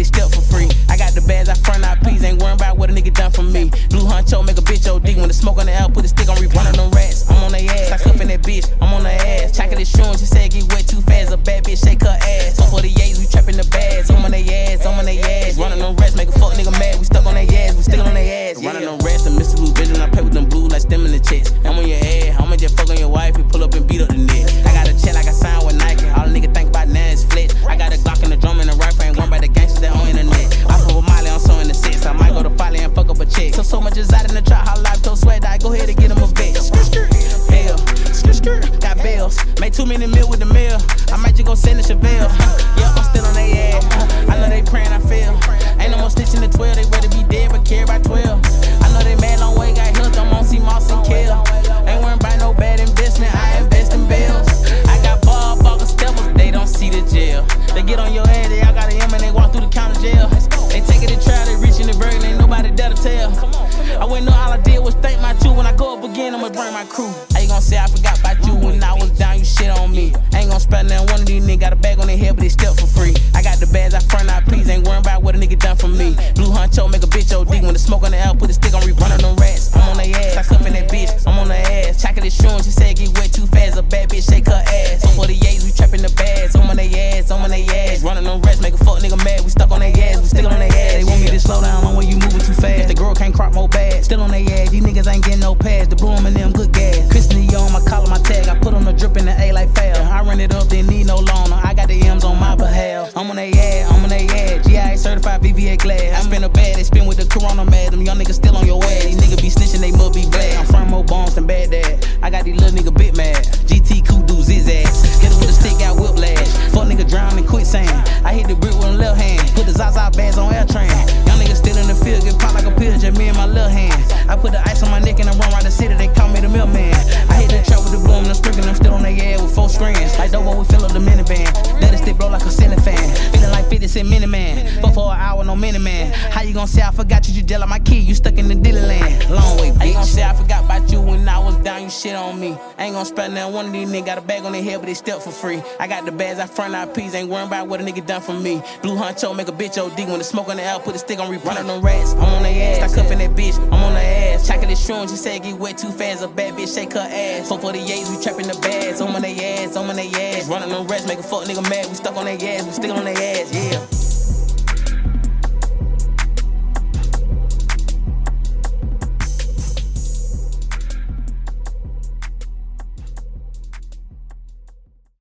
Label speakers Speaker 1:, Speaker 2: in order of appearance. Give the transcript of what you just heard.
Speaker 1: they step for free. I got the bags, I front out peas, ain't worrying about what a nigga done for me. Blue honcho, make a bitch OD. When the smoke on the L, put the stick on run on them rats. I'm on their ass, I cuffin' that bitch, I'm on her ass. Chocolate shoes, she said get wet too fast, a bad bitch shake her ass. So for the Yates, we trappin' the bags, I'm on their ass, I'm on their ass. Running them rats, make a fuck nigga mad, we stuck on their ass, we still on their ass. Running them rats, and Mr. Blue Benjamin, I play with them blue like stem in the chest. I'm on your ass, I'ma just fuck on your wife, you pull up and beat up the neck. I got a check like I signed with Nike, all the nigga think about now is flex. I got a Glock and a drum and a rifle, ain't one by the gangsters that on internet. I fuck with Molly, I'm so in the sense, I might go to Folly and fuck up a check. So much is out in the trap, how life told sweat, I go ahead and get him a vet. Hell, got bills, made too many mil with the mill. I might just go send to Chevelle. Yeah, I'm still on their ass. I know they praying, I feel. Ain't no more stitching the 12, they ready to be dead, but care by 12. I know they mad, long way, got health, I'm on C-Moss and Kill. Ain't worrying about no bad investment, I invest in bills. I got Bob, Bugger, Steppers, they don't see the jail. They get on your head, they all got an M and they walk through the counter jail. They take it to trial, they reaching the verdict, ain't nobody there to tell. I wouldn't know all I did was thank my crew. When I go up again, I'ma bring my crew. How you gon' say I forgot about you when I was down, you shit on me? Ain't gon' spell nothing, one of these niggas got a bag on their head, but they step for free. I got the bags, I front out peas, ain't worrying about what a nigga done for me. Blue honcho, make a bitch OD. When the smoke on the L, put the stick on run on them rats. I'm on their ass, I cuffin' that bitch, I'm on her ass. Chocolate shoes, she said get wet too fast, a bad bitch shake her ass. So for the Yates, we trappin' the bags, I'm on their ass, I'm on their ass. Running them rats, make a fuck nigga mad, we stuck on their ass, we still on their ass. They want me to slow down on when you moving too fast. The girl can't crop more bad, still on their ass. These niggas ain't getting no pass, the blue and them good gas. Christian on my collar, my tag, I put on the drip in the A like fail. I run it up, didn't need no loaner, I got the M's on my behalf. I'm on their ass, I'm on their ass, GI certified VVA glass. I spin a bag, they spin with the Corona mad, them young niggas still on your ass. These niggas be snitching, they must be glad. I'm from more bones than bad dad, I got these little niggas bit mad. GT Kudu zigzags, hit it with a stick, got whiplash. Fuck nigga drown in quicksand, I hit the brick with a left hand, put the Zaza bags on air train. Young niggas still in the field, get popped like a pill, just me and my little hand. I put the ice on my neck and I run around the city, they call me the milkman. I hit the trap with the bloom and I'm sprinkling, I'm still on their ass with 4 screens. Like Dobo, we fill up the minivan, let it stick blow like a ceiling fan. Feeling like 50 Cent Miniman, fuck for an hour, no miniman. How you gon' say I forgot you, you dead like my kid, you stuck in the dilly land. Long way, bitch. How you gon' say I forgot about you when I was down, you shit on me? I ain't gon' spell nothing, one of these niggas got a bag on their head, but they step for free. I got the bags, I front out peas, ain't worrying about what a nigga done for me. Blue honcho, make a bitch OD. When the smoke on the L, put the stick on run on them rats. I'm on their ass, I cuffin' that bitch, I'm on her ass. Chocolate shoes, she said get wet too fast, a bad bitch shake her ass. So for the Yates, we trappin' the bags, I'm on their ass, I'm on their ass. Running them rats, make a fuck nigga mad, we stuck on their ass, we still on their ass, yeah.